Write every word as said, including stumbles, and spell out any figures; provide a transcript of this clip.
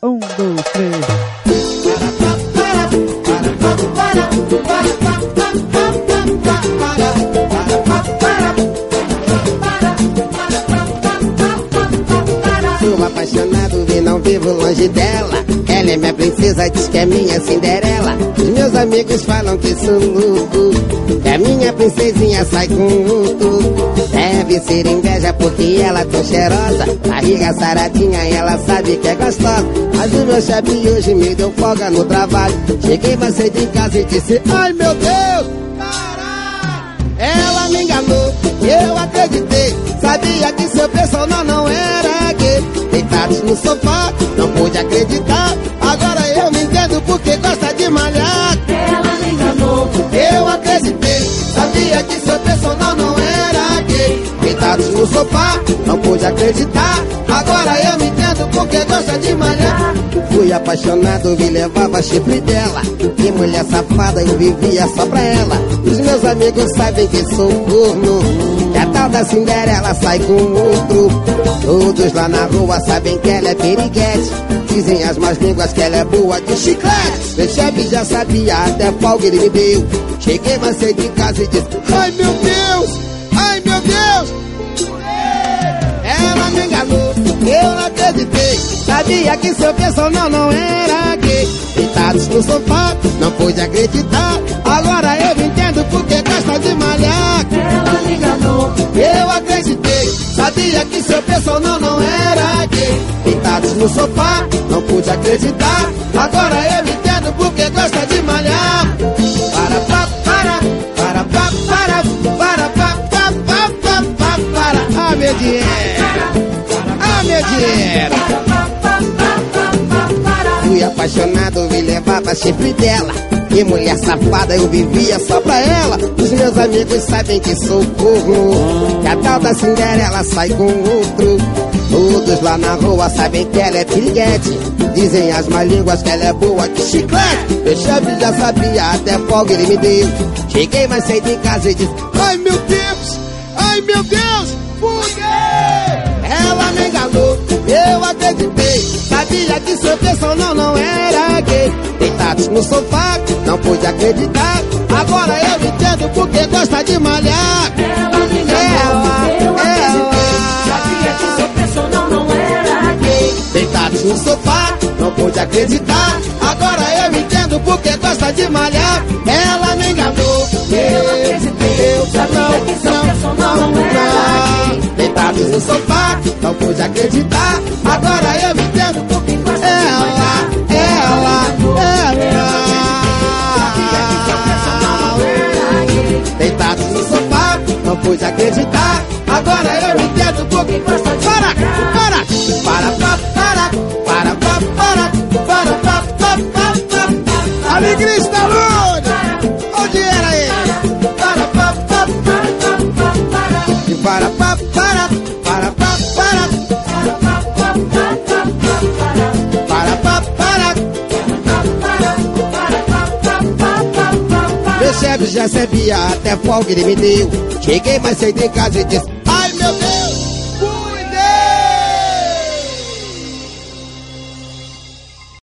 Um, dois, três. Sou apaixonado e não vivo longe dela. Ela é minha princesa, diz que é minha Cinderela. Os meus amigos falam que sou louco, que a minha princesinha sai com luto. Deve ser inveja porque ela é tão cheirosa, barriga saradinha, ela sabe que é gostosa. Mas o meu chefe hoje me deu folga no trabalho. Cheguei mais cedo em casa e disse: ai meu Deus, caralho, ela me enganou, eu acreditei. Sabia que seu personal não era gay. Deitados no sofá, não pude acreditar. Agora eu me entendo porque gosta de malhar. Ela me enganou, eu acreditei. Sabia que seu personal não era gay. Deitados no sofá, não pude acreditar. Agora eu me entendo porque gosta de malhar. Fui apaixonado, me levava chifre dela. Que mulher safada, eu vivia só pra ela. Os meus amigos sabem que sou corno, que a tal da Cinderela sai com outro. Todos lá na rua sabem que ela é piriguete. Dizem as más línguas que ela é boa de chiclete. Meu chefe já sabia, até folga ele me deu. Cheguei mais cedo em casa e disse: ai meu Deus, ai meu Deus. Ela me enganou, eu não acreditei. Sabia que seu personal não era gay. Deitados no sofá, não pude acreditar. Agora eu entendo porque gosta de malhar. ela me enganou, Eu acreditei. Sabia que seu personal não era gay. Deitados no sofá, não pude acreditar. Agora eu entendo porque gosta de malhar. Para, para, para, para, para, para, para, para, para, para, para. Ah, meu dinheiro, ah, meu dinheiro. Fui apaixonado, me levava chifre dela. Que mulher safada, eu vivia só pra ela. Os meus amigos sabem que sou corno, que a tal da Cinderela sai com outro. Todos lá na rua sabem que ela é piriguete. Dizem as más línguas que ela é boa de chiclete. Meu chefe já sabia, até folga ele me deu. Cheguei mais cedo em casa e disse: ai meu Deus, ai meu Deus, por quê? Ela me enganou, eu acreditei. Sabia que seu personal não era gay. Deitados no sofá, não pude acreditar. Agora eu entendo porque gosta de malhar. ela me enganou, eu acreditei. Sabia que seu personal não era gay. Deitados no sofá, não pude acreditar. Agora eu entendo porque gosta de malhar. Ela me enganou, Eu acreditei. eu Sabia que seu personal não era gay. Deitados no sofá, não pude acreditar. Agora eu entendo porque gosta de ela, malhar. ela, ela. Deitados no sofá, não pude acreditar. Agora eu entendo porque gosta de para, para, para, para, para, para, para, para, para, para, para. Alegria está longe. Onde era ele? Para, para, para, para, para, para, para, para, para, para. Meu chefe já sabia, até folga ele me deu. Cheguei mais cedo em casa e disse: